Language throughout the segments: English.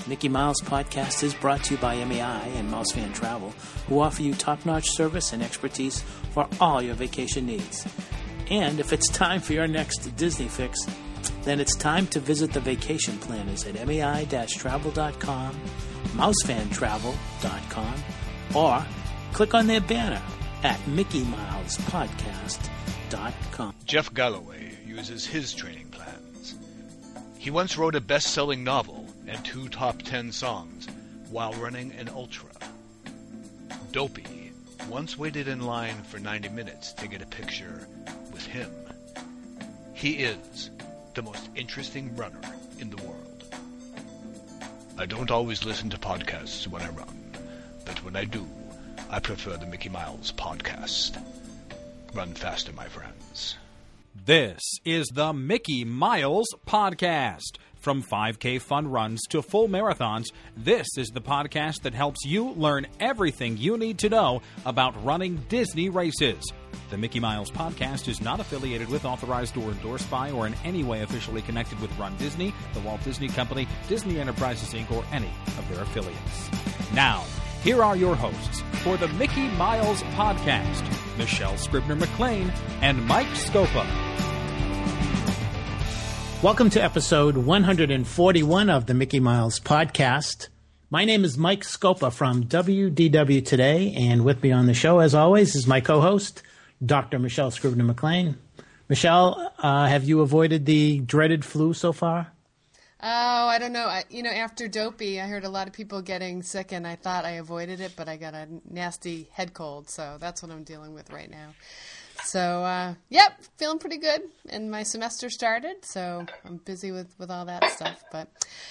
Mickey Miles Podcast is brought to you by MEI and Mouse Fan Travel, who offer you top-notch service and expertise for all your vacation needs. And if it's time for your next Disney fix, then it's time to visit the vacation planners at mei-travel.com, mousefantravel.com, or click on their banner at mickeymilespodcast.com. Jeff Galloway uses his training plans. He once wrote a best-selling novel and 2 top 10 songs while running an ultra. Dopey once waited in line for 90 minutes to get a picture with him. He is the most interesting runner in the world. I don't always listen to podcasts when I run, but when I do, I prefer the Mickey Miles Podcast. Run faster, my friends. This is the Mickey Miles Podcast. From 5K fun runs to full marathons, this is the podcast that helps you learn everything you need to know about running Disney races. The Mickey Miles Podcast is not affiliated with, authorized, or endorsed by, or in any way officially connected with Run Disney, the Walt Disney Company, Disney Enterprises, Inc., or any of their affiliates. Now, here are your hosts for the Mickey Miles Podcast, Michelle Scribner-McLean and Mike Scopa. Welcome to episode 141 of the Mickey Miles Podcast. My name is Mike Scopa from WDW Today, and with me on the show, as always, is my co-host, Dr. Michelle Scribner-McLean. Michelle, have you avoided the dreaded flu so far? Oh, I don't know. After Dopey, I heard a lot of people getting sick, and I thought I avoided it, but I got a nasty head cold, so that's what I'm dealing with right now. So, feeling pretty good, and my semester started, so I'm busy with all that stuff. But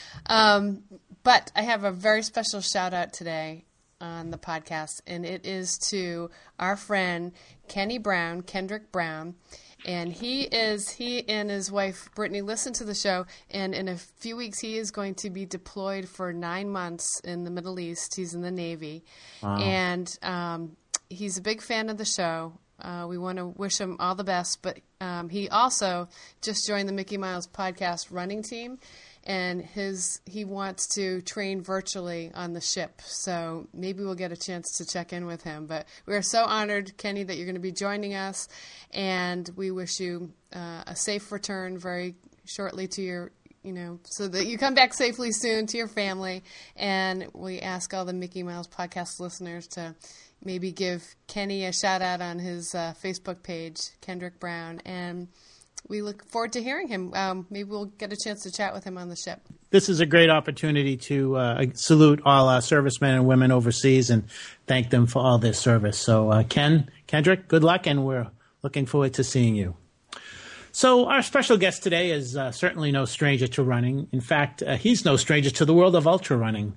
I have a very special shout-out today on the podcast, and it is to our friend Kendrick Brown. And he and his wife, Brittany, listen to the show, and in a few weeks he is going to be deployed for 9 months in the Middle East. He's in the Navy. Wow. And he's a big fan of the show. We want to wish him all the best, but he also just joined the Mickey Miles Podcast running team, and he wants to train virtually on the ship. So maybe we'll get a chance to check in with him. But we are so honored, Kenny, that you're going to be joining us, and we wish you a safe return very shortly to your, so that you come back safely soon to your family. And we ask all the Mickey Miles Podcast listeners to maybe give Kenny a shout out on his Facebook page, Kendrick Brown, and we look forward to hearing him. Maybe we'll get a chance to chat with him on the ship. This is a great opportunity to salute all our servicemen and women overseas and thank them for all their service. So, Kendrick, good luck, and we're looking forward to seeing you. So our special guest today is certainly no stranger to running. In fact, he's no stranger to the world of ultra running.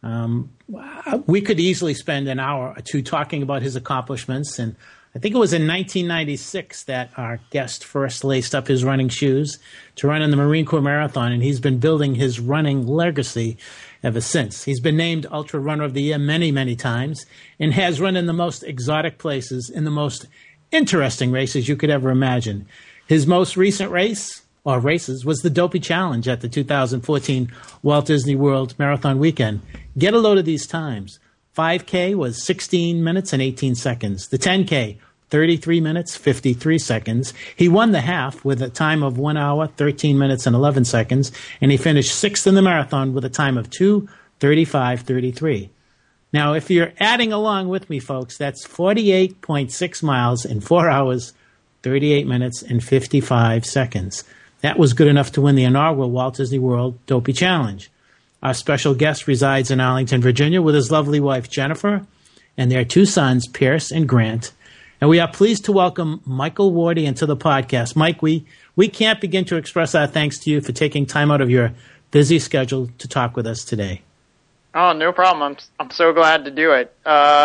We could easily spend an hour or two talking about his accomplishments, and I think it was in 1996 that our guest first laced up his running shoes to run in the Marine Corps Marathon, and he's been building his running legacy ever since. He's been named Ultra Runner of the Year many, many times and has run in the most exotic places, in the most interesting races you could ever imagine. His most recent races was the Dopey Challenge at the 2014 Walt Disney World Marathon Weekend. Get a load of these times. 5K was 16 minutes and 18 seconds. The 10K, 33 minutes, 53 seconds. He won the half with a time of 1 hour, 13 minutes, and 11 seconds, and he finished sixth in the marathon with a time of 2:35:33. Now, if you're adding along with me, folks, that's 48.6 miles in 4 hours, 38 minutes, and 55 seconds. That was good enough to win the inaugural Walt Disney World Dopey Challenge. Our special guest resides in Arlington, Virginia, with his lovely wife, Jennifer, and their 2 sons, Pierce and Grant. And we are pleased to welcome Michael Wardian to the podcast. Mike, we can't begin to express our thanks to you for taking time out of your busy schedule to talk with us today. Oh, no problem. I'm so glad to do it.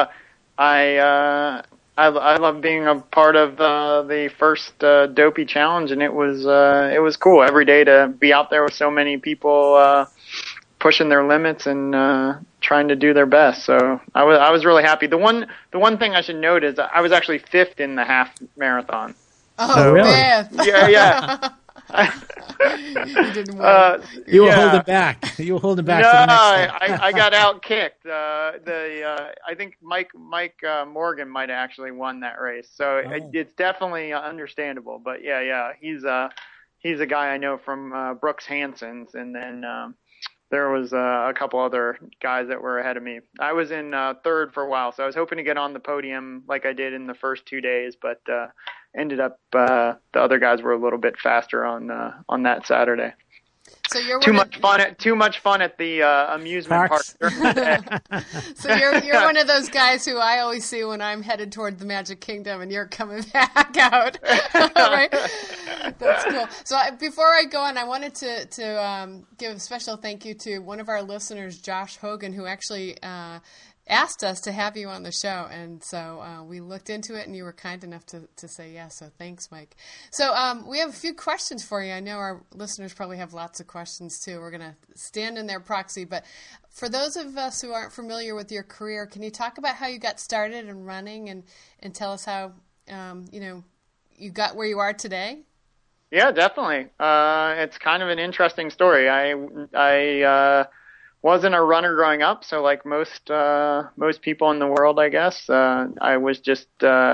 I love being a part of the first Dopey Challenge, and it was cool every day to be out there with so many people pushing their limits and trying to do their best. So I was really happy. The one thing I should note is I was actually 5th in the half marathon. Oh, really? Man. Yeah. You didn't win. You were holding back. You were holding back. No, for the next I got out kicked. I think Mike Morgan might have actually won that race, so it's definitely understandable. But yeah, he's a guy I know from Brooks Hanson's, and then there was a couple other guys that were ahead of me. I was in third for a while, so I was hoping to get on the podium like I did in the first 2 days, but ended up the other guys were a little bit faster on that Saturday. So you're too much fun at the amusement park. So you're one of those guys who I always see when I'm headed toward the Magic Kingdom, and you're coming back out. Right? That's cool. So before I go on, I wanted to give a special thank you to one of our listeners, Josh Hogan, who actually asked us to have you on the show, and so we looked into it, and you were kind enough to say yes, so thanks, Mike. So we have a few questions for you. I know our listeners probably have lots of questions, too. We're going to stand in their proxy, but for those of us who aren't familiar with your career, can you talk about how you got started in running and tell us how, you got where you are today? Yeah, definitely. It's kind of an interesting story. I wasn't a runner growing up, so like most people in the world, I guess, I was just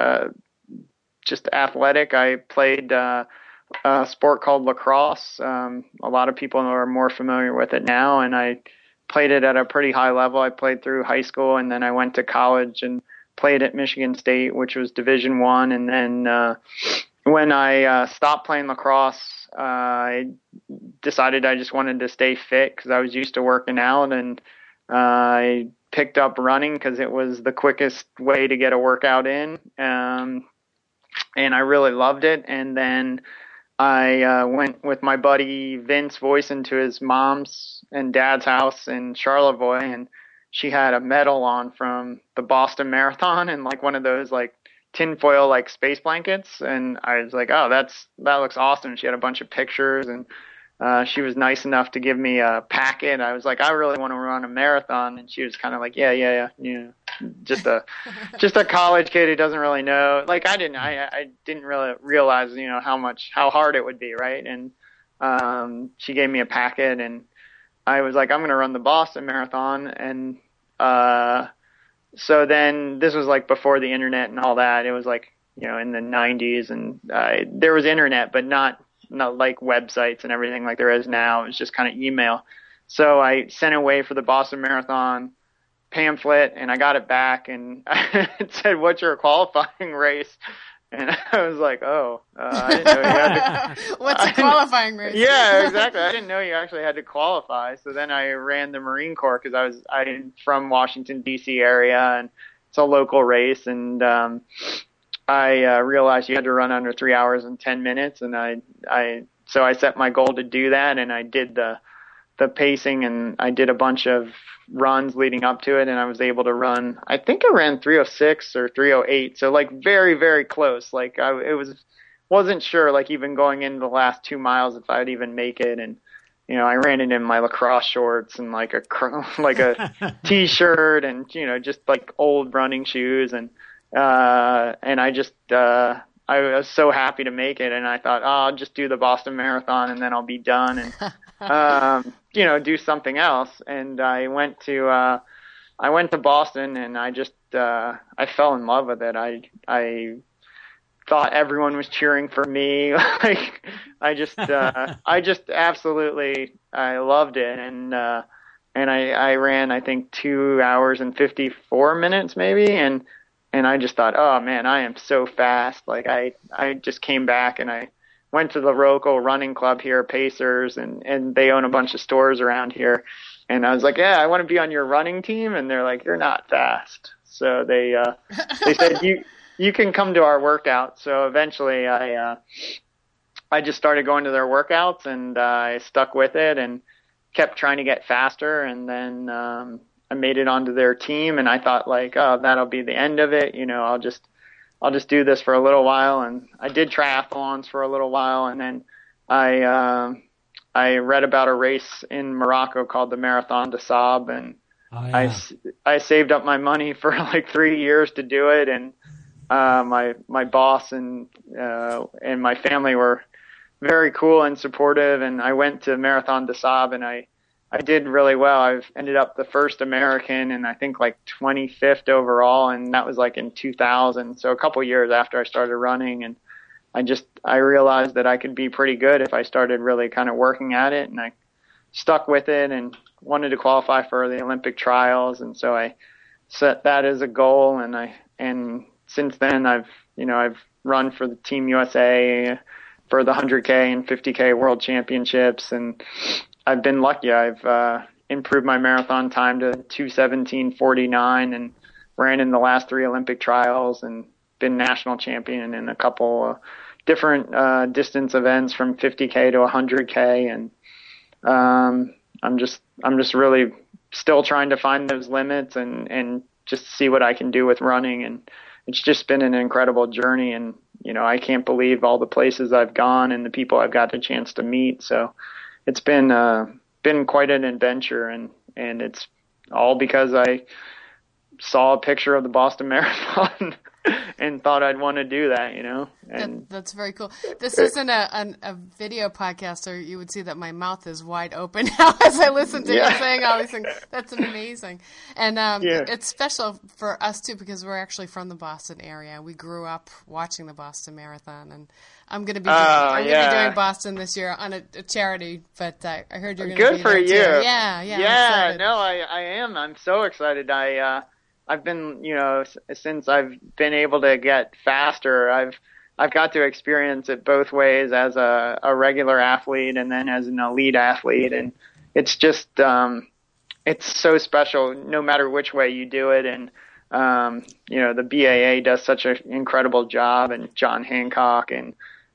athletic. I played a sport called lacrosse. A lot of people are more familiar with it now, and I played it at a pretty high level. I played through high school, and then I went to college and played at Michigan State, which was Division I. And then when I stopped playing lacrosse, I decided I just wanted to stay fit because I was used to working out, and I picked up running because it was the quickest way to get a workout in, and I really loved it. And then I went with my buddy Vince Voisin to his mom's and dad's house in Charlevoix, and she had a medal on from the Boston Marathon and like one of those like tinfoil like space blankets, and I was like, oh, that looks awesome. She had a bunch of pictures, and she was nice enough to give me a packet. I was like, I really want to run a marathon, and she was kind of like, yeah, just a college kid who doesn't really know. Like I didn't really realize how hard it would be, right? And she gave me a packet, and I was like, I'm going to run the Boston Marathon, and so then this was like before the internet and all that. It was like, in the 90s, and there was internet, but not like websites and everything like there is now. It was just kind of email. So I sent away for the Boston Marathon pamphlet, and I got it back, and it said, what's your qualifying race? And I was like, oh, I didn't know you had to. What's a qualifying race? Yeah, exactly. I didn't know you actually had to qualify. So then I ran the Marine Corps because I'm from Washington, D.C. area, and it's a local race. And I realized you had to run under 3 hours and 10 minutes. And so I set my goal to do that, and I did the pacing, and I did a bunch of runs leading up to it, and I was able to run, I think I ran 3:06 or 3:08, so like very, very close. Like wasn't sure, like even going into the last 2 miles if I'd even make it. And I ran it in my lacrosse shorts and like a t-shirt and just like old running shoes, and I just I was so happy to make it, and I thought, I'll just do the Boston Marathon and then I'll be done, and do something else. And I went to Boston, and I just I fell in love with it. I thought everyone was cheering for me. Like I just absolutely I loved it, and I ran I think 2 hours and 54 minutes maybe, and I just thought, oh man, I am so fast. Like I just came back, and I went to the local running club here, Pacers, and they own a bunch of stores around here. And I was like, yeah, I want to be on your running team. And they're like, you're not fast. So they said, you can come to our workout. So eventually I just started going to their workouts, and I stuck with it and kept trying to get faster. And then, I made it onto their team, and I thought like, oh, that'll be the end of it. I'll just do this for a little while. And I did triathlons for a little while, and then I read about a race in Morocco called the Marathon des Sables, and I saved up my money for like 3 years to do it. And my boss and my family were very cool and supportive. And I went to Marathon des Sables, and I did really well. I've ended up the first American and I think like 25th overall. And that was like in 2000. So a couple years after I started running, and I realized that I could be pretty good if I started really kind of working at it, and I stuck with it and wanted to qualify for the Olympic trials. And so I set that as a goal. And since then I've run for the Team USA for the 100K and 50K World Championships. And I've been lucky. I've improved my marathon time to 2:17:49 and ran in the last 3 Olympic trials and been national champion in a couple different distance events from 50K to 100K. And I'm just really still trying to find those limits and just see what I can do with running. And it's just been an incredible journey. And, I can't believe all the places I've gone and the people I've got the chance to meet. So it's been quite an adventure, and it's all because I saw a picture of the Boston Marathon and thought I'd want to do that, And that's very cool. This isn't a video podcast, or you would see that my mouth is wide open now as I listen to you saying all these things. That's amazing. And it's special for us, too, because we're actually from the Boston area. We grew up watching the Boston Marathon, and I'm going to be doing Boston this year on a charity, but I heard you're going to be there, good for you. Too. Yeah. No, I am. I'm so excited. I've been, since I've been able to get faster, I've got to experience it both ways as a regular athlete and then as an elite athlete. And it's just, it's so special no matter which way you do it. And, the BAA does such an incredible job, and John Hancock, and,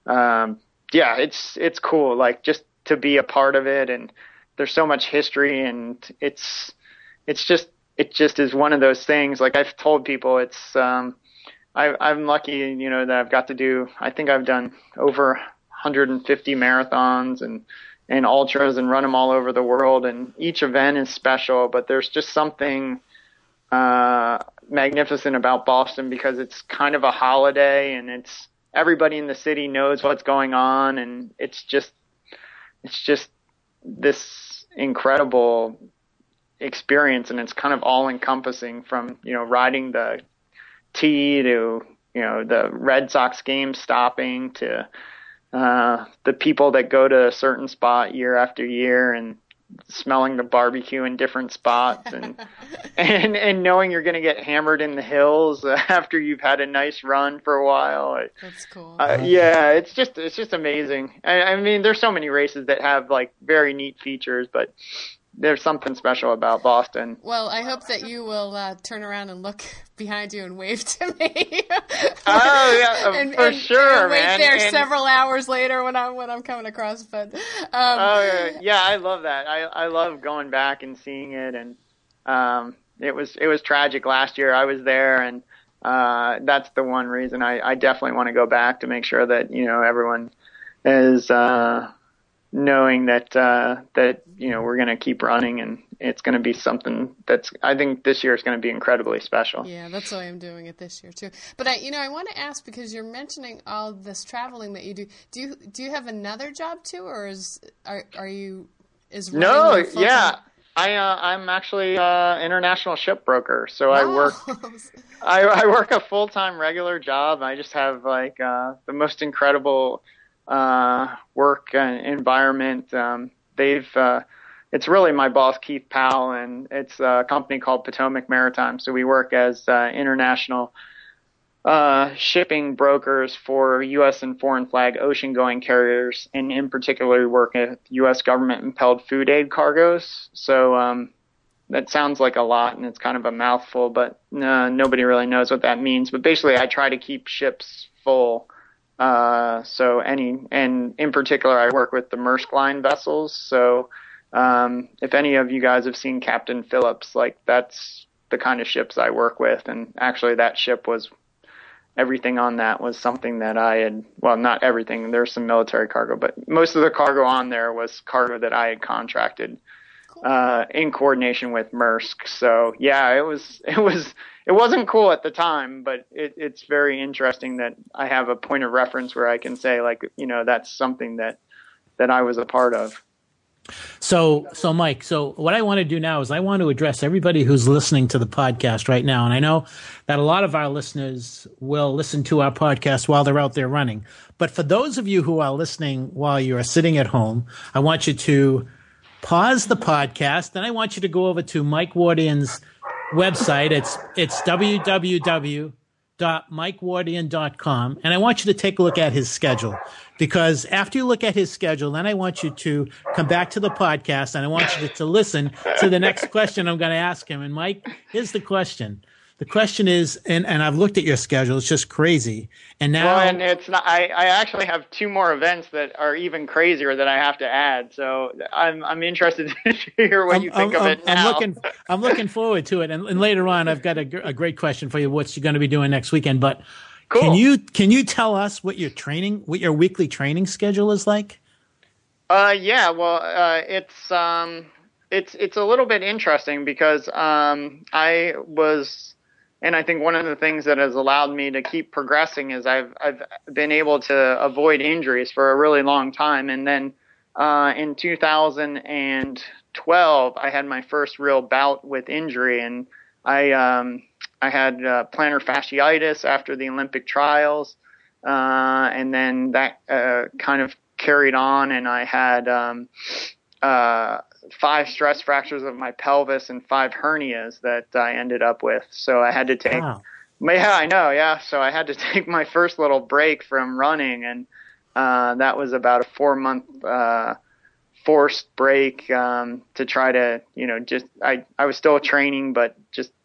it's cool. Like, just to be a part of it, and there's so much history, and it just is one of those things. Like I've told people, it's I'm lucky, that I've got to do. I think I've done over 150 marathons and ultras and run them all over the world. And each event is special, but there's just something magnificent about Boston because it's kind of a holiday, and it's everybody in the city knows what's going on, and it's just this incredible experience, and it's kind of all encompassing from riding the tee to the Red Sox game stopping to the people that go to a certain spot year after year and smelling the barbecue in different spots and and knowing you're going to get hammered in the hills after you've had a nice run for a while. That's cool. It's just amazing. I mean, there's so many races that have like very neat features, but there's something special about Boston. Well, I hope that you will turn around and look behind you and wave to me. For sure, and wait man. there several hours later when I'm coming across. But I love that. I love going back and seeing it, and it was tragic last year. I was there, and that's the one reason I definitely want to go back to make sure that everyone is knowing that we're going to keep running, and it's going to be something I think this year is going to be incredibly special. Yeah, that's why I'm doing it this year too. But I want to ask, because you're mentioning all this traveling that you do. Do you have another job too, or is running No, your full-time? yeah. I'm actually international shipbroker, so Wow. I work a full-time regular job. I just have like the most incredible work environment. It's really my boss, Keith Powell, and it's a company called Potomac Maritime. So we work as international shipping brokers for U.S. and foreign flag ocean-going carriers, and in particular we work at U.S. government-impelled food aid cargoes. So that sounds like a lot, and it's kind of a mouthful, but nobody really knows what that means. But basically I try to keep ships full. And in particular, I work with the Maersk Line vessels. So, if any of you guys have seen Captain Phillips, like that's the kind of ships I work with. And actually that ship everything on that was something that not everything, there's some military cargo, but most of the cargo on there was cargo that I had contracted, in coordination with Maersk. So yeah, it wasn't cool at the time, but it's very interesting that I have a point of reference where I can say, like, that's something that I was a part of. So Mike, what I want to do now is I want to address everybody who's listening to the podcast right now. And I know that a lot of our listeners will listen to our podcast while they're out there running. But for those of you who are listening while you are sitting at home, I want you to pause the podcast. And I want you to go over to Mike Wardian's website. It's www.mikewardian.com. And I want you to take a look at his schedule. Because after you look at his schedule, then I want you to come back to the podcast and I want you to listen to the next question I'm going to ask him. And Mike, here's the question. The question is, and I've looked at your schedule, it's just crazy. And now, well, and it's not. I actually have 2 more events that are even crazier that I have to add. So I'm interested to hear what you think of it now. I'm looking forward to it. And later on, I've got a great question for you. What you're going to be doing next weekend? But cool. Can you tell us what your weekly training schedule is like? Yeah. Well, it's a little bit interesting because I was. And I think one of the things that has allowed me to keep progressing is I've been able to avoid injuries for a really long time. And then in 2012, I had my first real bout with injury, and I had plantar fasciitis after the Olympic trials, and then that kind of carried on, and I had 5 stress fractures of my pelvis and 5 hernias that I ended up with. So I had to take, Wow. Yeah, I know. Yeah. So I had to take my first little break from running, and that was about a 4-month forced break to try to, just I was still training, but just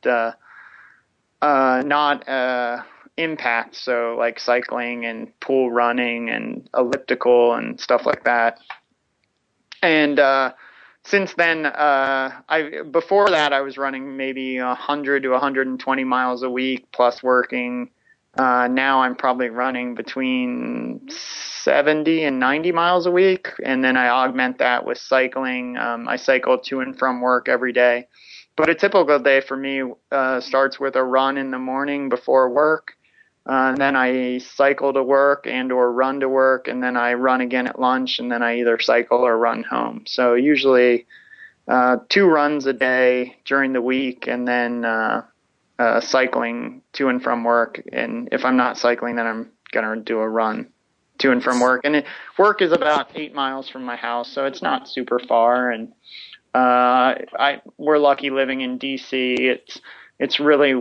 not impact. So like cycling and pool running and elliptical and stuff like that. And since then, before that, I was running maybe 100 to 120 miles a week plus working. Now I'm probably running between 70 and 90 miles a week. And then I augment that with cycling. I cycle to and from work every day. But a typical day for me starts with a run in the morning before work. And then I cycle to work and or run to work, and then I run again at lunch, and then I either cycle or run home. So usually 2 runs a day during the week, and then cycling to and from work. And if I'm not cycling, then I'm going to do a run to and from work. And work is about 8 miles from my house, so it's not super far. And we're lucky living in D.C. It's really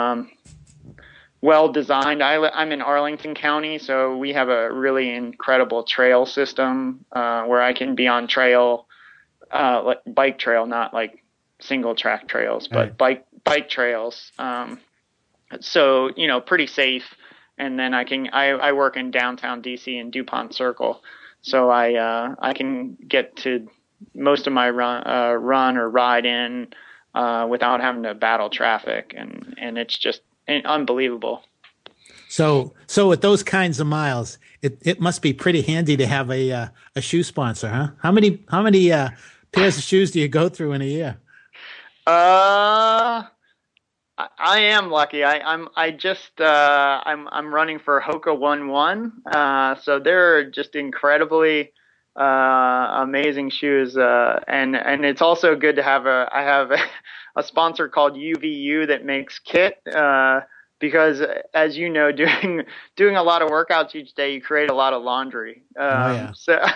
well designed. I'm in Arlington County, so we have a really incredible trail system where I can be on trail, like bike trail, not like single track trails, but bike trails. So pretty safe. And then I work in downtown DC in DuPont Circle, so I can get to most of my run or ride in without having to battle traffic, and it's just unbelievable. So with those kinds of miles, it must be pretty handy to have a shoe sponsor, huh? How many pairs of shoes do you go through in a year? I am lucky. I'm running for Hoka 1-1. So they're just incredibly amazing shoes, and it's also good to have I have a sponsor called UVU that makes kit, because as you know, doing a lot of workouts each day, you create a lot of laundry. I'm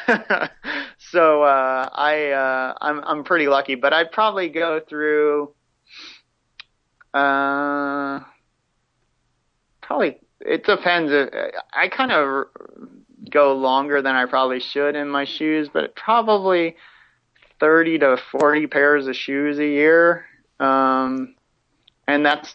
pretty lucky, but I'd probably go through probably, it depends. I kind of go longer than I probably should in my shoes, but probably 30 to 40 pairs of shoes a year. And that's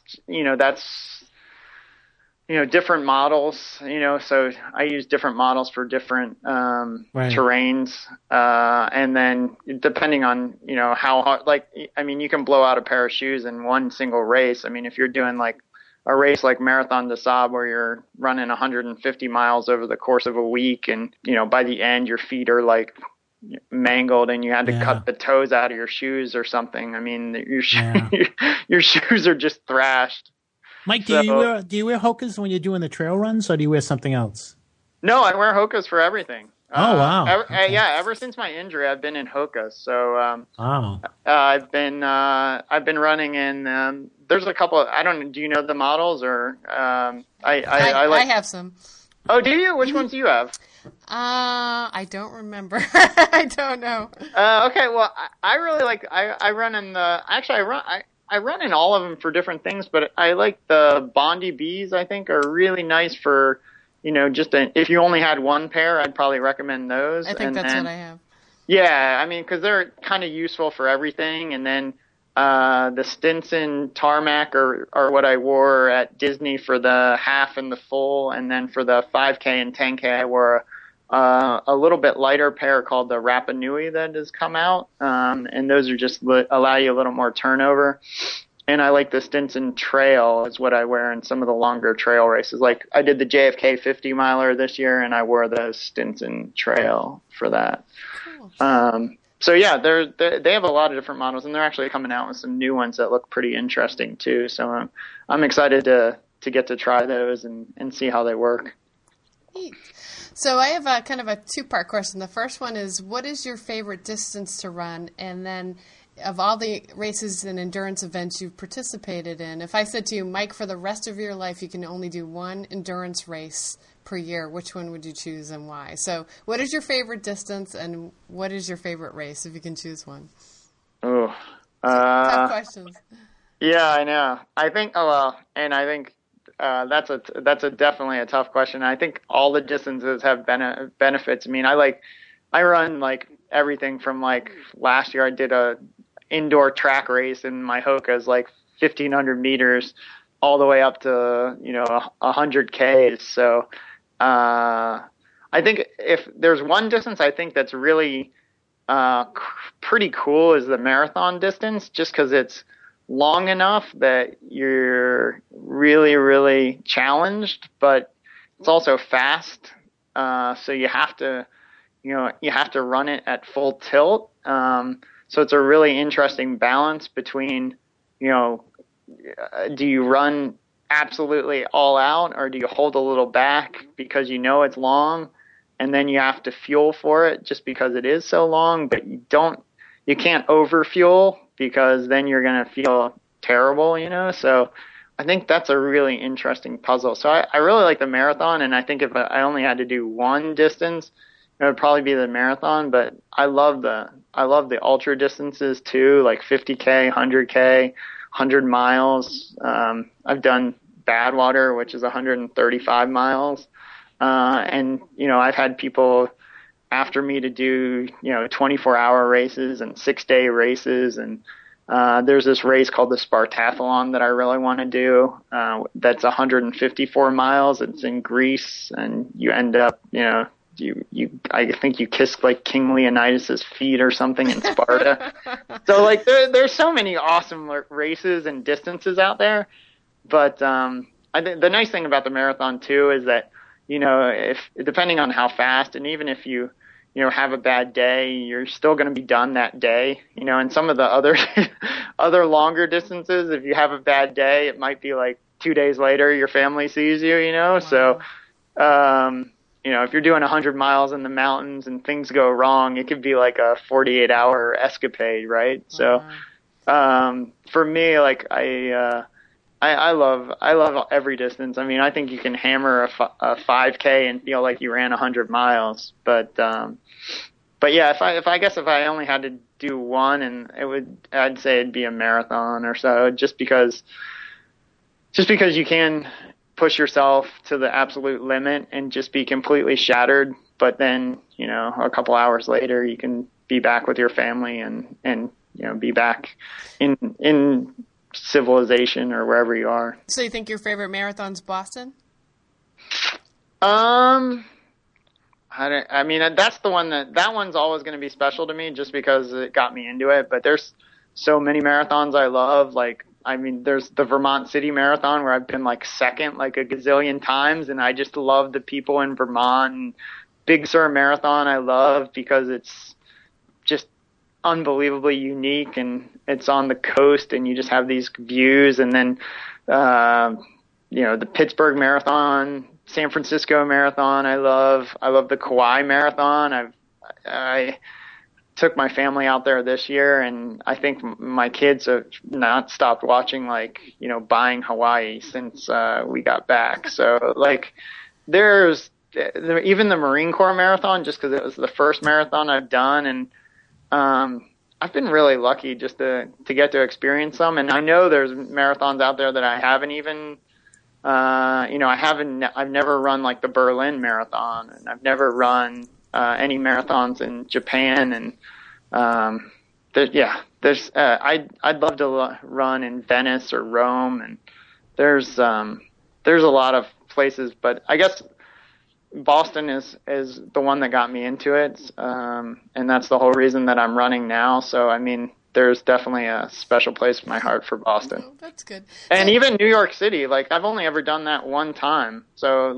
different models, so I use different models for different terrains. And then depending on, how hard, you can blow out a pair of shoes in one single race. I mean, if you're doing like a race like Marathon des Sables where you're running 150 miles over the course of a week, and, by the end your feet are like mangled and you had to Yeah. cut the toes out of your shoes or something. I mean, your Yeah. your shoes are just thrashed. Mike, So- do you wear Hokas when you're doing the trail runs, or do you wear something else? No, I wear Hokas for everything. Oh, wow. Okay. Yeah, ever since my injury, I've been in Hokas. So Wow. I've been running in. There's a couple. Do you know the models or I like. I have some. Oh, do you? Which ones do you have? I don't remember. I don't know. Okay, well, I really like. I run in the. Actually, I run in all of them for different things, but I like the Bondi Bs. I think are really nice for. If you only had one pair, I'd probably recommend those. I think that's what I have. Yeah, I mean, because they're kind of useful for everything. And then the Stinson Tarmac are what I wore at Disney for the half and the full. And then for the 5K and 10K, I wore a little bit lighter pair called the Rapa Nui that has come out. And those are just allow you a little more turnover. And I like the Stinson Trail is what I wear in some of the longer trail races. Like I did the JFK 50 miler this year and I wore the Stinson Trail for that. Cool. So yeah, they have a lot of different models and they're actually coming out with some new ones that look pretty interesting too. So I'm excited to get to try those and see how they work. Neat. So I have a kind of a two-part question. The first one is, what is your favorite distance to run? And then of all the races and endurance events you've participated in, if I said to you, Mike, for the rest of your life, you can only do one endurance race per year, which one would you choose and why? So what is your favorite distance and what is your favorite race, if you can choose one? Oh, Tough questions. Yeah, I know. I think, that's definitely a tough question. I think all the distances have benefits. I mean, I run like everything from like last year I did a indoor track race in my Hokas, like 1,500 meters all the way up to, 100 Ks. So, I think if there's one distance I think that's really, pretty cool is the marathon distance, just because it's long enough that you're really, really challenged, but it's also fast. So you have to run it at full tilt. So it's a really interesting balance between, do you run absolutely all out or do you hold a little back because it's long and then you have to fuel for it just because it is so long, but you can't over fuel because then you're going to feel terrible, So I think that's a really interesting puzzle. So I really like the marathon, and I think if I only had to do one distance, it would probably be the marathon, but I love the ultra distances too, like 50K, 100K, 100 miles. I've done Badwater, which is 135 miles. And I've had people after me to do, 24-hour races and 6-day races. And there's this race called the Spartathlon that I really want to do. That's 154 miles. It's in Greece, and you end up, I think you kissed like King Leonidas's feet or something in Sparta. So like there's so many awesome races and distances out there. But I think the nice thing about the marathon too is that, if depending on how fast, and even if you have a bad day, you're still going to be done that day, and some of the other longer distances, if you have a bad day, it might be like 2 days later your family sees you, Wow. So, if you're doing 100 miles in the mountains and things go wrong, it could be like a 48-hour escapade, right? Wow. So, for me, like I love every distance. I mean, I think you can hammer a 5K and feel like you ran 100 miles. But yeah, if I only had to do one, and I'd say it'd be a marathon or so, just because you can push yourself to the absolute limit and just be completely shattered. But then, a couple hours later, you can be back with your family and be back in civilization or wherever you are. So you think your favorite marathon's Boston? I mean, that's the one that one's always going to be special to me just because it got me into it. But there's so many marathons I love. Like, I mean, there's the Vermont City Marathon where I've been like second like a gazillion times, and I just love the people in Vermont. And Big Sur Marathon I love because it's unbelievably unique, and it's on the coast, and you just have these views. And then, the Pittsburgh Marathon, San Francisco Marathon, I love the Kauai Marathon. I took my family out there this year, and I think my kids have not stopped watching, buying Hawaii since we got back. So there's even the Marine Corps Marathon, just because it was the first marathon I've done, and I've been really lucky just to get to experience them. And I know there's marathons out there that I haven't even, I've never run like the Berlin Marathon, and I've never run any marathons in Japan. And I'd love to run in Venice or Rome, and there's a lot of places, but I guess Boston is the one that got me into it, and that's the whole reason that I'm running now. So, I mean, there's definitely a special place in my heart for Boston. Oh, that's good. And even New York City, I've only ever done that one time. So,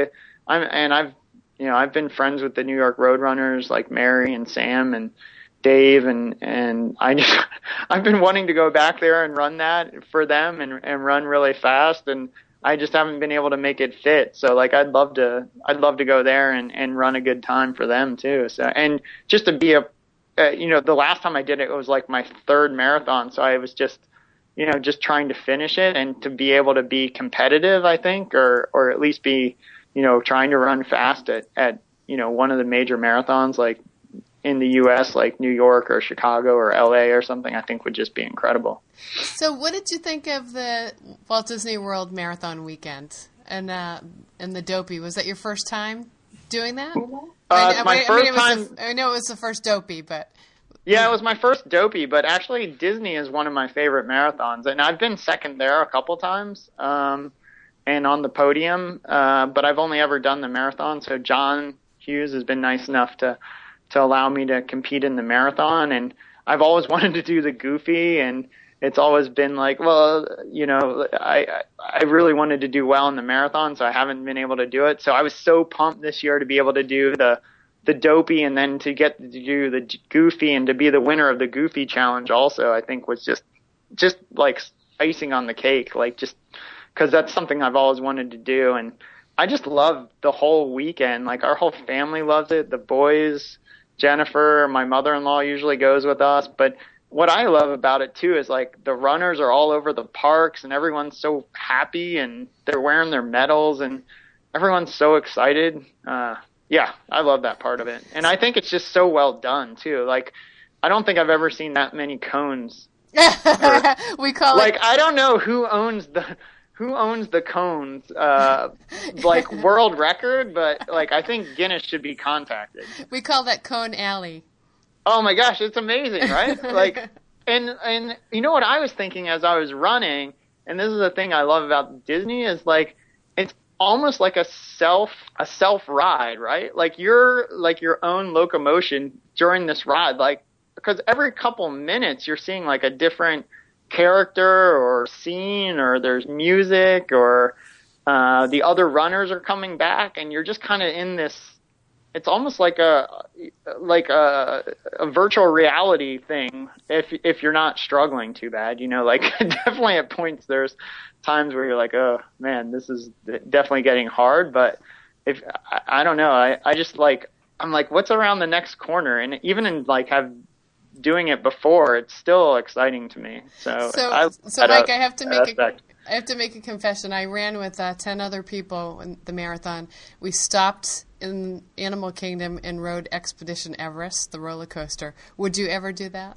I've been friends with the New York Roadrunners, like Mary and Sam and Dave, and I've been wanting to go back there and run that for them and run really fast, and I just haven't been able to make it fit. So I'd love to go there and run a good time for them too. So, and just to be the last time I did it was like my third marathon. So I was just trying to finish it and to be able to be competitive, I think, or at least be, trying to run fast at one of the major marathons, like in the U.S., like New York or Chicago or L.A. or something, I think would just be incredible. So what did you think of the Walt Disney World Marathon weekend and the Dopey? Was that your first time doing that? I know it was the first Dopey, but... Yeah, it was my first Dopey, but actually Disney is one of my favorite marathons, and I've been second there a couple times, and on the podium, but I've only ever done the marathon, so John Hughes has been nice enough to allow me to compete in the marathon. And I've always wanted to do the Goofy, and it's always been I really wanted to do well in the marathon, so I haven't been able to do it. So I was so pumped this year to be able to do the Dopey, and then to get to do the Goofy and to be the winner of the Goofy challenge also, I think was just like icing on the cake, just because that's something I've always wanted to do. And I just love the whole weekend. Our whole family loves it. The boys, Jennifer, my mother-in-law, usually goes with us. But what I love about it too is the runners are all over the parks, and everyone's so happy, and they're wearing their medals, and everyone's so excited. Yeah, I love that part of it. And I think it's just so well done too. I don't think I've ever seen that many cones. We call it. I don't know who owns the cones, world record, but I think Guinness should be contacted. We call that Cone Alley. Oh my gosh, it's amazing, right? And you know what I was thinking as I was running, and this is the thing I love about Disney is it's almost like a self ride, right? You're your own locomotion during this ride, because every couple minutes you're seeing a different character or scene, or there's music, or the other runners are coming back, and you're just kind of in this. It's almost like a virtual reality thing. If you're not struggling too bad, definitely at points there's times where you're like, oh man, this is definitely getting hard. But I don't know, I just I'm what's around the next corner, and even in doing it before, it's still exciting to me. So Mike, I have to make a confession. I ran with 10 other people in the marathon. We stopped in Animal Kingdom and rode Expedition Everest, the roller coaster. Would you ever do that?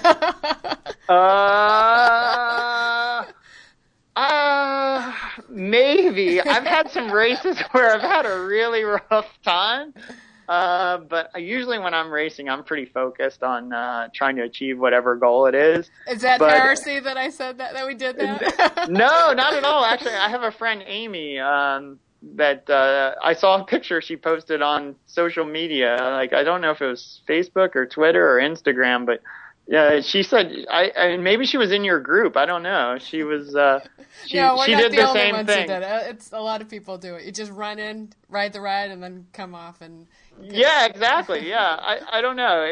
Maybe. I've had some races where I've had a really rough time. But usually when I'm racing, I'm pretty focused on trying to achieve whatever goal it is. Is that heresy that I said that we did that? No, not at all. Actually, I have a friend, Amy, that I saw a picture she posted on social media. I don't know if it was Facebook or Twitter or Instagram, but yeah, she said, I maybe she was in your group. I don't know. She was. She did the same thing. It's a lot of people do it. You just run in, ride the ride, and then come off. And Yeah, exactly. Yeah, I don't know.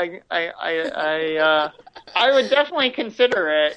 I would definitely consider it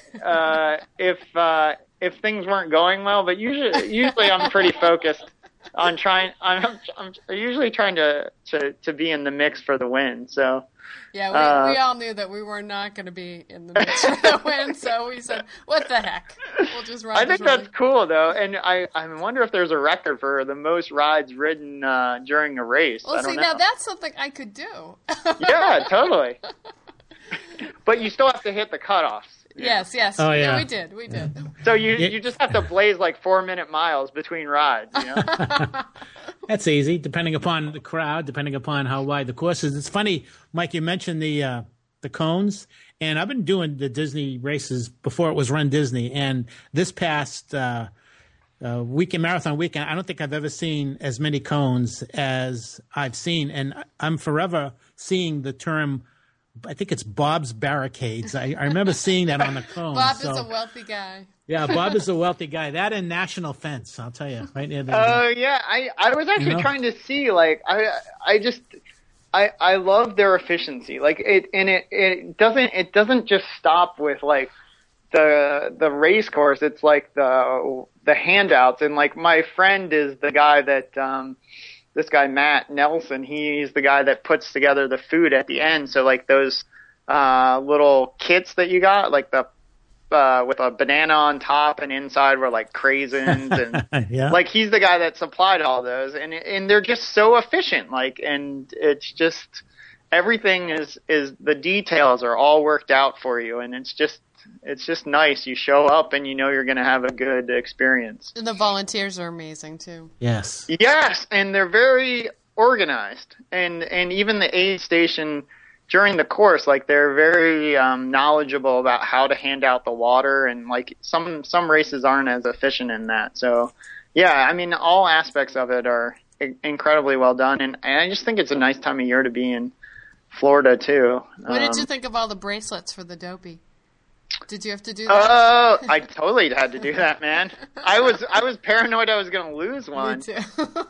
if things weren't going well. But usually I'm pretty focused on trying. I'm usually trying to be in the mix for the win. So. Yeah, we all knew that we were not going to be in the mix for the win, so we said, "What the heck? We'll just ride." I think that's cool, though, and I wonder if there's a record for the most rides ridden during a race. Well, see, now that's something I could do. Yeah, totally. But you still have to hit the cutoffs. Yes. Oh, yeah. We did. So you just have to blaze like 4-minute miles between rides. You know? That's easy, depending upon the crowd, depending upon how wide the course is. It's funny, Mike, you mentioned the cones, and I've been doing the Disney races before it was Run Disney, and this past weekend, marathon weekend, I don't think I've ever seen as many cones as I've seen, and I'm forever seeing the term, I think it's Bob's Barricades. I remember seeing that on the cone. Bob is a wealthy guy. Yeah, Bob is a wealthy guy. That and National Fence, I'll tell you, right near there. Oh yeah, I was actually trying to see, like, I love their efficiency. Like it doesn't just stop with like the race course. It's like the handouts, and like my friend is the guy that this guy Matt Nelson, he's the guy that puts together the food at the end. So like those little kits that you got, like the with a banana on top and inside were like craisins, and yeah. Like he's the guy that supplied all those, and they're just so efficient. Like, and it's just everything is the details are all worked out for you, and it's just nice. You show up and you know you're going to have a good experience. And the volunteers are amazing too. Yes, and they're very organized, and even the aid station during the course, like they're very knowledgeable about how to hand out the water, and like some races aren't as efficient in that. So yeah, I mean all aspects of it are incredibly well done, and I just think it's a nice time of year to be in Florida too. What did you think of all the bracelets for the Dopey? Did you have to do that? I totally had to do that, man. I was paranoid I was going to lose one. Me too.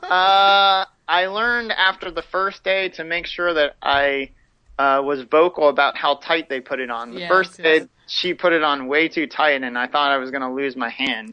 I learned after the first day to make sure that I was vocal about how tight they put it on. The first day, she put it on way too tight, and I thought I was going to lose my hand.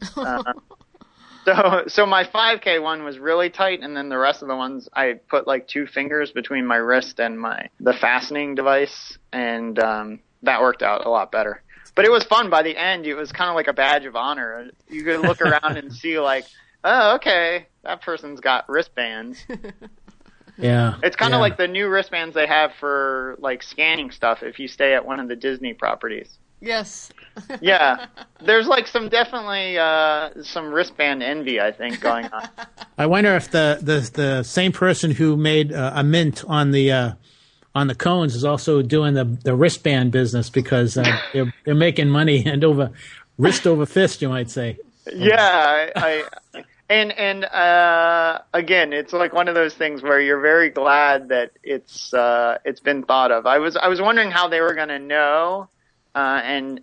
So my 5K one was really tight, and then the rest of the ones I put like 2 fingers between my wrist and the fastening device, and that worked out a lot better. But it was fun. By the end, it was kind of like a badge of honor. You could look around and see like, oh, okay, that person's got wristbands. Yeah. It's kind of like the new wristbands they have for like scanning stuff if you stay at one of the Disney properties. Yes. Yeah. There's like definitely some wristband envy, I think, going on. I wonder if the same person who made a mint on the cones is also doing the wristband business, because they're making money hand over wrist over fist, you might say. Yeah, And again, it's like one of those things where you're very glad that it's been thought of. I was wondering how they were going to know, and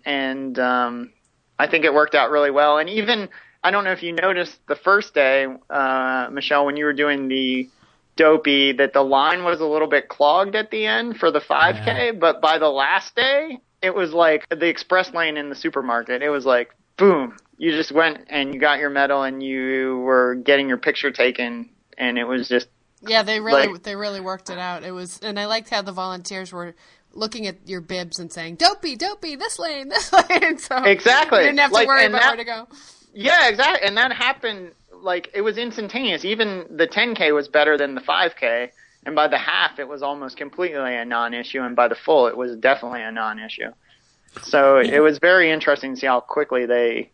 I think it worked out really well. And even I don't know if you noticed the first day, Michelle, when you were doing the Dopey, that the line was a little bit clogged at the end for the 5K, but by the last day, it was like the express lane in the supermarket. It was like boom. You just went and you got your medal and you were getting your picture taken, and it was just they really worked it out. It was, and I liked how the volunteers were looking at your bibs and saying Dopey, this lane. So exactly. You didn't have to worry about where to go. Yeah, exactly. And that happened like it was instantaneous. Even the 10K was better than the 5K, and by the half it was almost completely a non-issue, and by the full it was definitely a non-issue. So it was very interesting to see how quickly they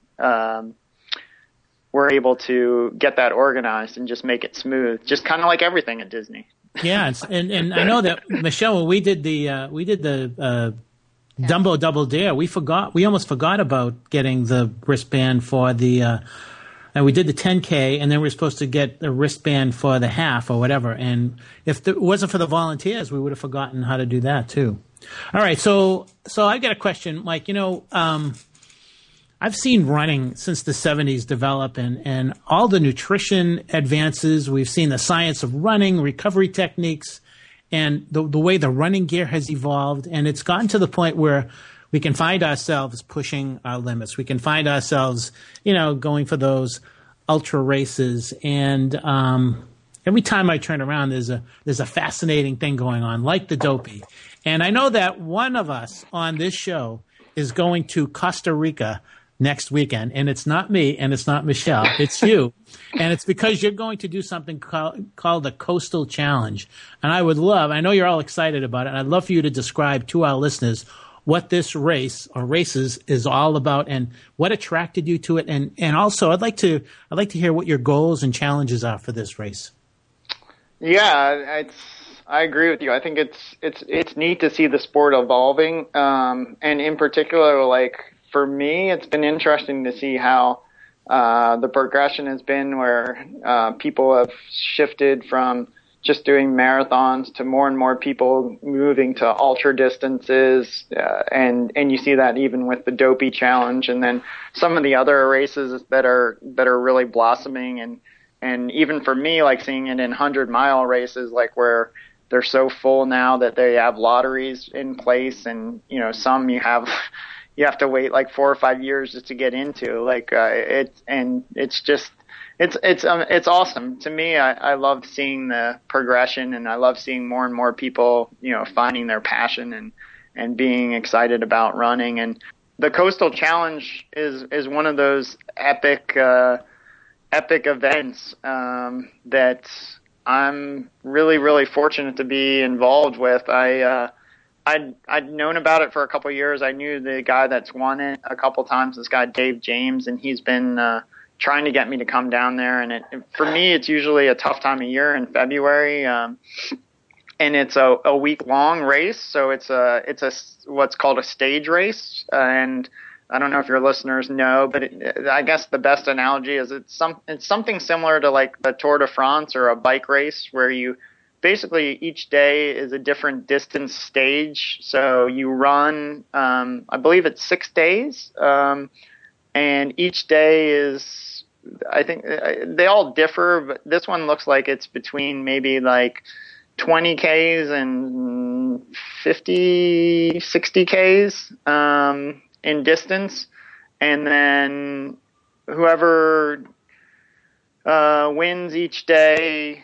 were able to get that organized and just make it smooth, just kind of like everything at Disney. Yeah, and I know that Michelle, when we did the Dumbo Double Dare, we almost forgot about getting the wristband for the. And we did the 10K, and then we were supposed to get the wristband for the half or whatever. And if it wasn't for the volunteers, we would have forgotten how to do that too. All right, so I got a question, Mike. You know, I've seen running since the 70s develop and all the nutrition advances. We've seen the science of running, recovery techniques, and the way the running gear has evolved. And it's gotten to the point where we can find ourselves pushing our limits. We can find ourselves, going for those ultra races. And every time I turn around, there's a fascinating thing going on, like the Dopey. And I know that one of us on this show is going to Costa Rica next weekend, and it's not me and it's not Michelle, it's you. And it's because you're going to do something called the Coastal Challenge. And I know you're all excited about it, and I'd love for you to describe to our listeners what this race or races is all about and what attracted you to it. And also I'd like to hear what your goals and challenges are for this race. Yeah, I agree with you. I think it's neat to see the sport evolving. And in particular, like, for me, it's been interesting to see how the progression has been where people have shifted from just doing marathons to more and more people moving to ultra distances. And you see that even with the Dopey Challenge and then some of the other races that are really blossoming. And even for me, like seeing it in 100-mile races, like where they're so full now that they have lotteries in place and, some you have to wait like 4 or 5 years just to get into. Like, it's awesome. To me, I love seeing the progression and I love seeing more and more people, finding their passion and being excited about running. And the Coastal Challenge is one of those epic events, that I'm really, really fortunate to be involved with. I'd known about it for a couple of years. I knew the guy that's won it a couple times, this guy Dave James, and he's been trying to get me to come down there. And for me, it's usually a tough time of year in February, and it's a week-long race. So it's what's called a stage race, and I don't know if your listeners know, but I guess the best analogy is it's something similar to like the Tour de France or a bike race where you basically each day is a different distance stage. So you run, I believe it's 6 days, and each day is, I think they all differ, but this one looks like it's between maybe like 20 Ks and 50, 60 Ks, in distance. And then whoever, wins each day,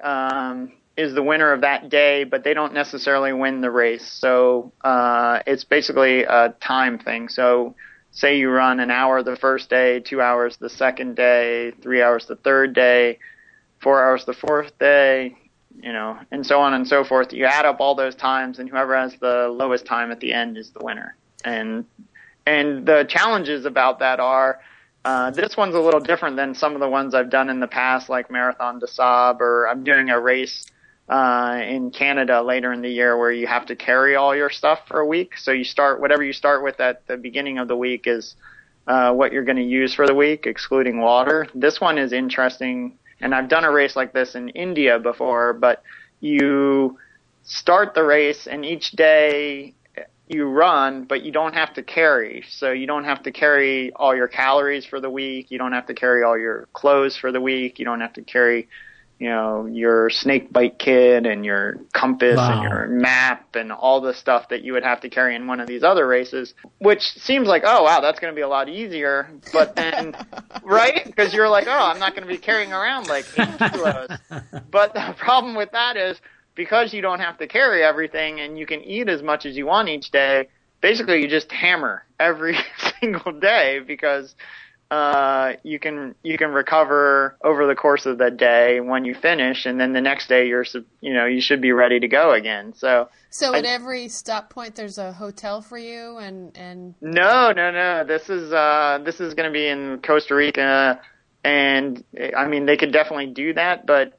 is the winner of that day, but they don't necessarily win the race. So it's basically a time thing. So say you run an hour the first day, 2 hours the second day, 3 hours the third day, 4 hours the fourth day, and so on and so forth. You add up all those times, and whoever has the lowest time at the end is the winner. And the challenges about that are, this one's a little different than some of the ones I've done in the past, like Marathon des Sables, or I'm doing a race in Canada later in the year where you have to carry all your stuff for a week. So whatever you start with at the beginning of the week is what you're going to use for the week, excluding water. This one is interesting, and I've done a race like this in India before, but you start the race and each day you run, but you don't have to carry. So you don't have to carry all your calories for the week. You don't have to carry all your clothes for the week. You don't have to carry, your snake bite kit and your compass and your map and all the stuff that you would have to carry in one of these other races, which seems like, oh, wow, that's going to be a lot easier. But then, right? Because you're like, oh, I'm not going to be carrying around like 8 kilos. But the problem with that is, because you don't have to carry everything and you can eat as much as you want each day, basically you just hammer every single day because you can recover over the course of the day when you finish, and then the next day you should be ready to go again. So at every stop point there's a hotel for you and No. This is going to be in Costa Rica, and I mean they could definitely do that, but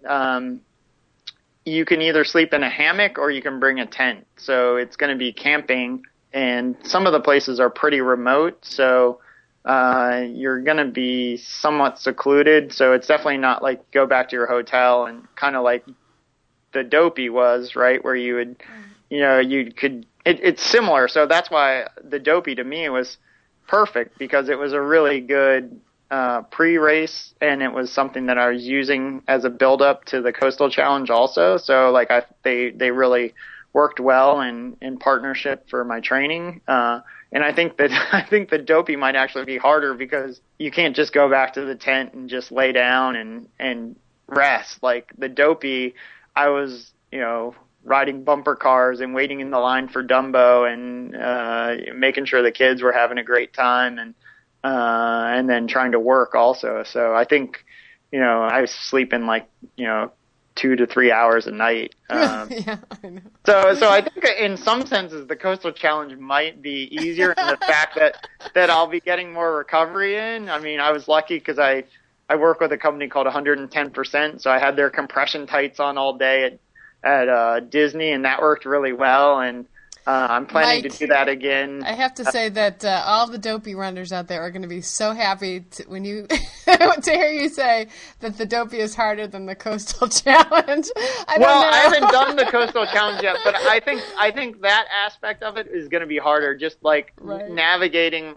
you can either sleep in a hammock or you can bring a tent. So it's going to be camping, and some of the places are pretty remote. So you're going to be somewhat secluded. So it's definitely not like go back to your hotel and kind of like the Dopey was, right? Where you would, it's similar. So that's why the Dopey to me was perfect because it was a really good pre-race, and it was something that I was using as a build-up to the Coastal Challenge also. So like they really worked well in partnership for my training. And I think the Dopey might actually be harder because you can't just go back to the tent and just lay down and rest. Like the Dopey, I was, riding bumper cars and waiting in the line for Dumbo and making sure the kids were having a great time and then trying to work also. So I think, I was sleeping 2 to 3 hours a night. Yeah, I know. So I think in some senses the Coastal Challenge might be easier in the fact that I'll be getting more recovery in. I mean, I was lucky because I work with a company called 110%, so I had their compression tights on all day at Disney, and that worked really well. And I'm planning to do that again. I have to say that all the Dopey runners out there are going to be so happy when you to hear you say that the Dopey is harder than the Coastal Challenge. I haven't done the Coastal Challenge yet, but I think that aspect of it is going to be harder. Just navigating,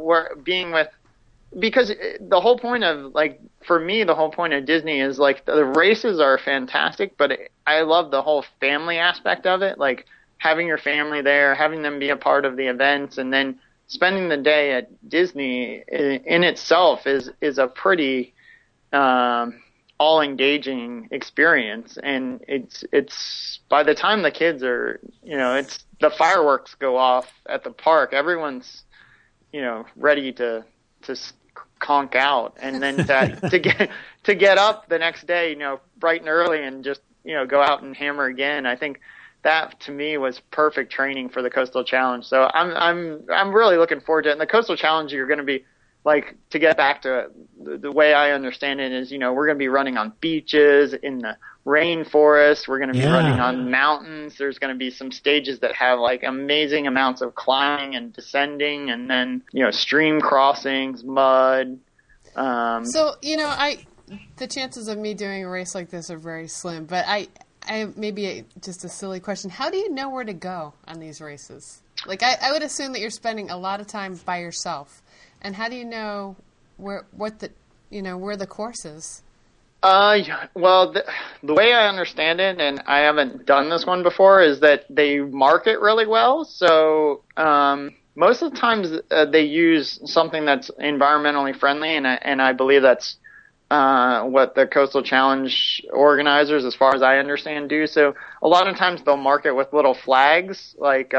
because the whole point of for me, the whole point of Disney is the races are fantastic, but I love the whole family aspect of it, having your family there, having them be a part of the events, and then spending the day at Disney in itself is a pretty all-engaging experience. And it's by the time the kids are, it's the fireworks go off at the park, everyone's, ready to conk out, and then to get up the next day, bright and early, and just go out and hammer again. I think that to me was perfect training for the Coastal Challenge. So I'm really looking forward to it. And the Coastal Challenge, you're going to be to get back to the way I understand it is, we're going to be running on beaches, in the rainforest. We're going to be running on mountains. There's going to be some stages that have amazing amounts of climbing and descending, and then, stream crossings, mud. So, the chances of me doing a race like this are very slim, but I maybe just a silly question. How do you know where to go on these races? I would assume that you're spending a lot of time by yourself. And how do you know where the course is? Well, the way I understand it, and I haven't done this one before, is that they market really well. So, most of the times they use something that's environmentally friendly, and I believe that's what the Coastal Challenge organizers, as far as I understand, do. So a lot of times they'll market with little flags,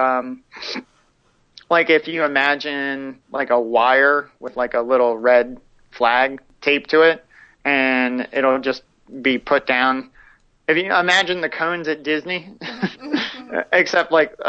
if you imagine a wire with a little red flag taped to it, and it'll just be put down. If you imagine the cones at Disney, except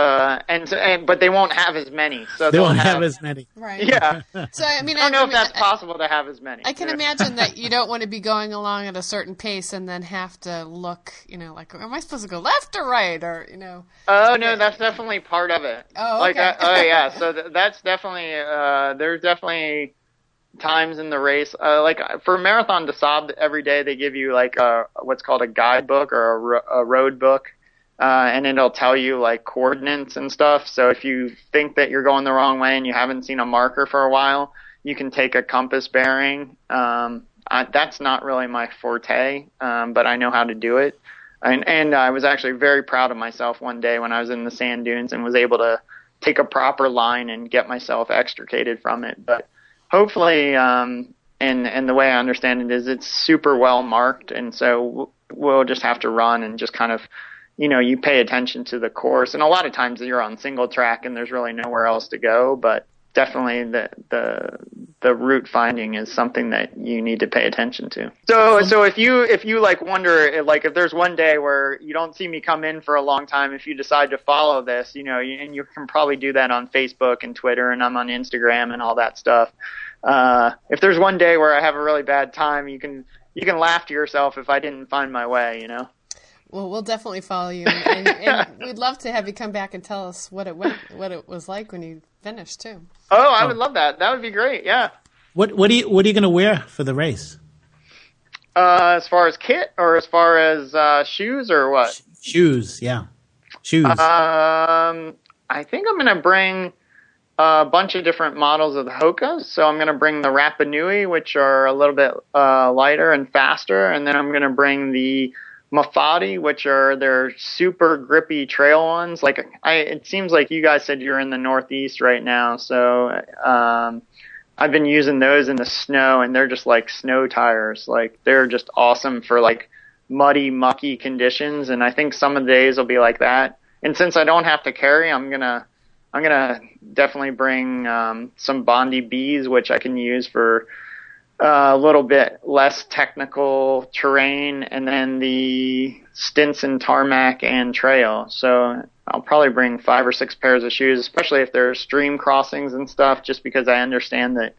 but they won't have as many. So they won't have as many. Right. Yeah. So I don't know if that's possible to have as many. I can imagine that you don't want to be going along at a certain pace and then have to look, am I supposed to go left or right, or Oh no, that's definitely part of it. Oh, okay. Yeah. So that's definitely there's definitely times in the race, for Marathon des Sables, every day they give you what's called a guidebook or a road book, and it'll tell you coordinates and stuff. So if you think that you're going the wrong way and you haven't seen a marker for a while, you can take a compass bearing. That's not really my forte, but I know how to do it. And I was actually very proud of myself one day when I was in the sand dunes and was able to take a proper line and get myself extricated from it. But hopefully, and the way I understand it is it's super well marked, and so we'll just have to run and just kind of, you pay attention to the course. And a lot of times you're on single track and there's really nowhere else to go, but definitely the route finding is something that you need to pay attention to. So if you wonder if there's one day where you don't see me come in for a long time, if you decide to follow this, and you can probably do that on Facebook and Twitter, and I'm on Instagram and all that stuff. If there's one day where I have a really bad time, you can laugh to yourself if I didn't find my way, Well, we'll definitely follow you, and we'd love to have you come back and tell us what it was like when you finished too. Oh, I would love that. That would be great. Yeah. What are you going to wear for the race? As far as kit, or as far as shoes, or what? Shoes, yeah. Shoes. I think I'm going to bring a bunch of different models of the Hokas. So I'm going to bring the Rapa Nui, which are a little bit lighter and faster, and then I'm going to bring the Mafati, which are their super grippy trail ones. Like it seems like you guys said you're in the Northeast right now, so I've been using those in the snow, and they're just like snow tires. Like they're just awesome for like muddy, mucky conditions, and I think some of the days will be like that. And since I don't have to carry, I'm gonna definitely bring some Bondi Bs, which I can use for a little bit less technical terrain, and then the Stinson tarmac and trail. So I'll probably bring 5 or 6 pairs of shoes, especially if there's stream crossings and stuff, just because I understand that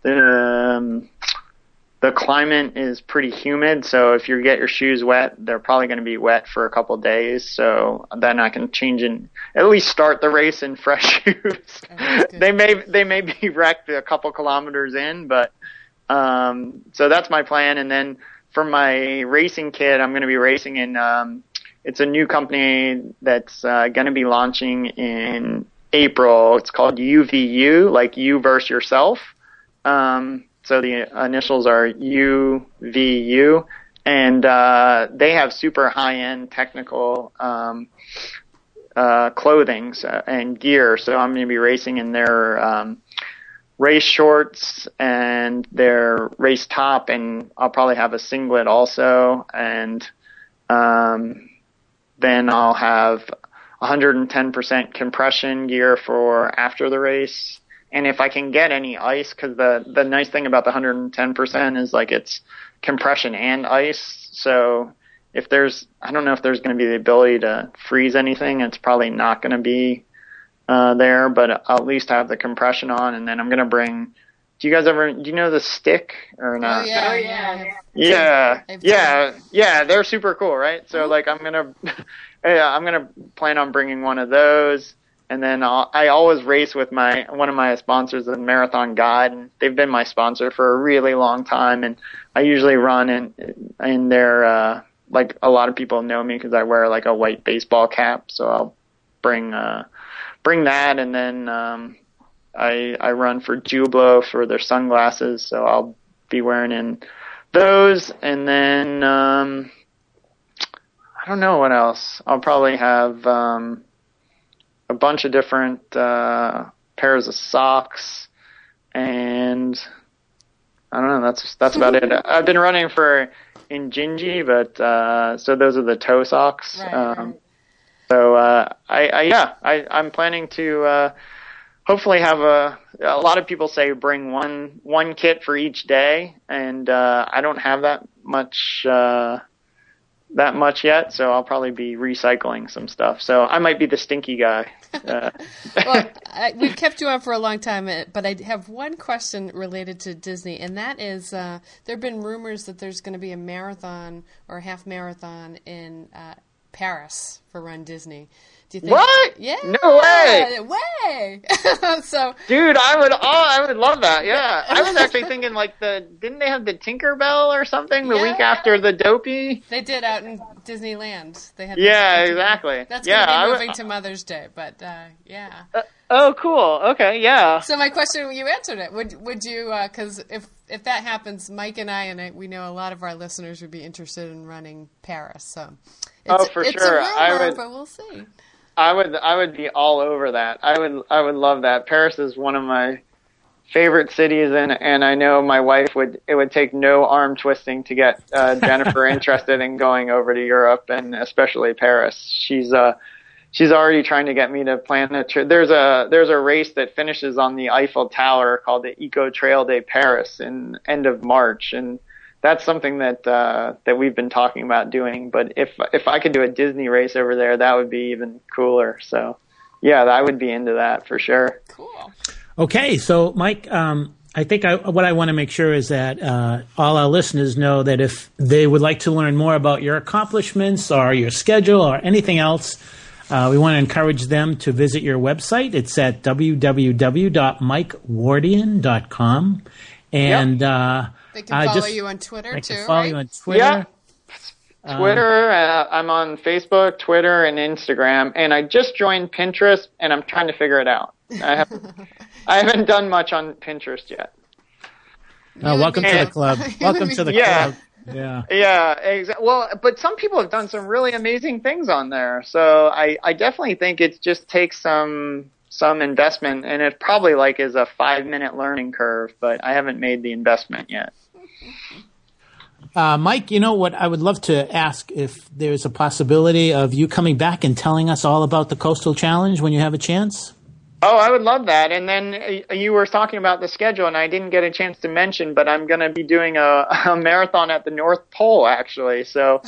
the climate is pretty humid. So if you get your shoes wet, they're probably going to be wet for a couple of days. So then I can change and at least start the race in fresh shoes. Oh, they may be wrecked a couple kilometers in, but so that's my plan. And then for my racing kit, I'm going to be racing in, it's a new company that's going to be launching in April. It's called UVU, like you versus yourself. So the initials are UVU, and they have super high-end technical clothing and gear. So I'm going to be racing in their race shorts and their race top, and I'll probably have a singlet also, and then I'll have 110% compression gear for after the race. And if I can get any ice, because the nice thing about the 110% is like it's compression and ice. So if I don't know if there's going to be the ability to freeze anything. It's probably not going to be there, but I'll at least have the compression on. And then I'm going to bring. Do you know the stick or not? Oh yeah. Yeah. They're super cool, right? So like I'm gonna plan on bringing one of those. And then I always race with one of my sponsors, the Marathon Guide, and they've been my sponsor for a really long time. And I usually run in their like a lot of people know me because I wear like a white baseball cap, so I'll bring that. And then I run for Jublo for their sunglasses, so I'll be wearing in those. And then I don't know what else. I'll probably have a bunch of different pairs of socks, and I don't know. That's about it. I've been running for Injinji, but so those are the toe socks. Right. So I'm planning to hopefully have a lot of people say bring one kit for each day, and I don't have that much yet, so I'll probably be recycling some stuff. So I might be the stinky guy. Well, we've kept you on for a long time, but I have one question related to Disney, and that is there have been rumors that there's going to be a marathon or a half marathon in Paris for Run Disney. Do you think? What? Yeah. No way. So, dude, I would love that. Yeah, I was actually thinking like didn't they have the Tinkerbell or something the week after the Dopey? They did out in Disneyland. They had. Yeah, exactly. That's going to be moving to Mother's Day, but yeah. Oh, cool. Okay, yeah. So my question, you answered it. Would you? Because if that happens, Mike and I we know a lot of our listeners would be interested in running Paris. So. For it's sure. A rumor, but we'll see. I would be all over that. I would love that. Paris is one of my favorite cities, and I know my wife it would take no arm twisting to get Jennifer interested in going over to Europe, and especially Paris. She's already trying to get me to plan a trip. There's a race that finishes on the Eiffel Tower called the Eco Trail de Paris in end of March, and that's something that we've been talking about doing. But if I could do a Disney race over there, that would be even cooler. So, yeah, I would be into that for sure. Cool. Okay, so Mike, I think what I want to make sure is that all our listeners know that if they would like to learn more about your accomplishments or your schedule or anything else, we want to encourage them to visit your website. It's at www.mikewardian.com. And they can follow you on Twitter, too, follow you on Twitter. Yeah. Twitter, I'm on Facebook, Twitter, and Instagram, and I just joined Pinterest, and I'm trying to figure it out. I haven't done much on Pinterest yet. Welcome to the club. Welcome to the club. Yeah, exactly. Well, but some people have done some really amazing things on there, so I definitely think it just takes some investment, and it probably is a 5-minute learning curve, but I haven't made the investment yet. Mike, you know what? I would love to ask if there's a possibility of you coming back and telling us all about the Coastal Challenge when you have a chance. Oh, I would love that. And then you were talking about the schedule, and I didn't get a chance to mention, but I'm going to be doing a marathon at the North Pole, actually. So,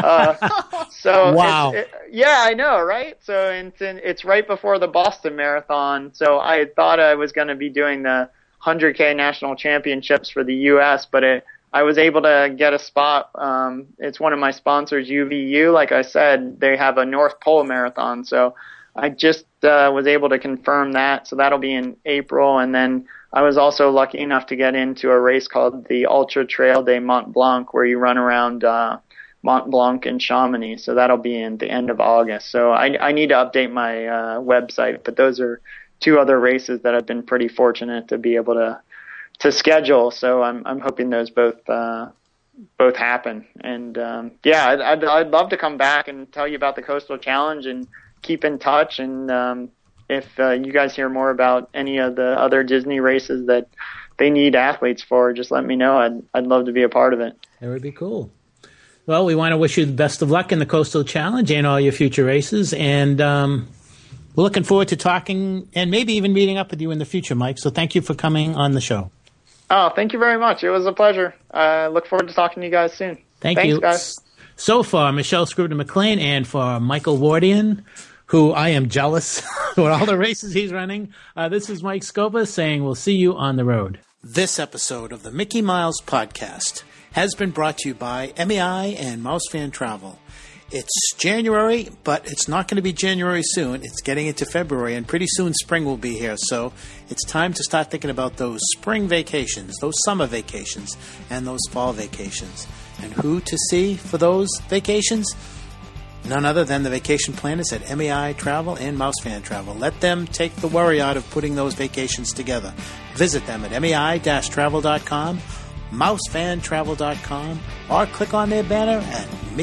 wow. Yeah, I know, right? So it's right before the Boston Marathon. So I thought I was going to be doing the 100K National Championships for the U.S., but I was able to get a spot. It's one of my sponsors, UVU. Like I said, they have a North Pole Marathon, so I just was able to confirm that, so that'll be in April. And then I was also lucky enough to get into a race called the Ultra Trail de Mont Blanc, where you run around Mont Blanc and Chamonix, so that'll be in the end of August. So I need to update my website, but those are two other races that I've been pretty fortunate to be able to schedule. So I'm hoping those both happen. And I'd love to come back and tell you about the Coastal Challenge and keep in touch. And if you guys hear more about any of the other Disney races that they need athletes for, just let me know. I'd love to be a part of it. That would be cool. Well, we want to wish you the best of luck in the Coastal Challenge and all your future races. And we're looking forward to talking and maybe even meeting up with you in the future, Mike. So thank you for coming on the show. Oh, thank you very much. It was a pleasure. I look forward to talking to you guys soon. Thanks, you, guys. So for Michelle Scribner-McLean and for Michael Wardian, who I am jealous with all the races he's running, this is Mike Scopa saying we'll see you on the road. This episode of the Mickey Miles Podcast has been brought to you by MEI and Mouse Fan Travel. It's January, but it's not going to be January soon. It's getting into February, and pretty soon spring will be here. So it's time to start thinking about those spring vacations, those summer vacations, and those fall vacations. And who to see for those vacations? None other than the vacation planners at MEI Travel and Mouse Fan Travel. Let them take the worry out of putting those vacations together. Visit them at MEI-travel.com, mousefantravel.com, or click on their banner at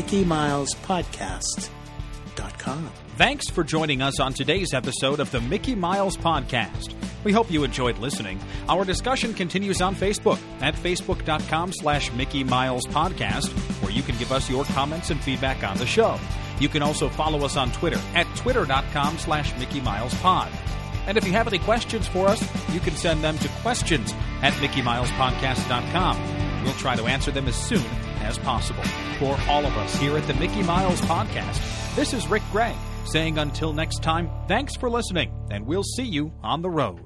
MickeyMilesPodcast.com. Thanks for joining us on today's episode of the Mickey Miles Podcast. We hope you enjoyed listening. Our discussion continues on Facebook at facebook.com/Mickey Miles Podcast, where you can give us your comments and feedback on the show. You can also follow us on Twitter at twitter.com/Mickey Miles Pod. And if you have any questions for us, you can send them to questions@MickeyMilesPodcast.com. We'll try to answer them as soon as possible. For all of us here at the Mickey Miles Podcast, this is Rick Gray saying until next time, thanks for listening, and we'll see you on the road.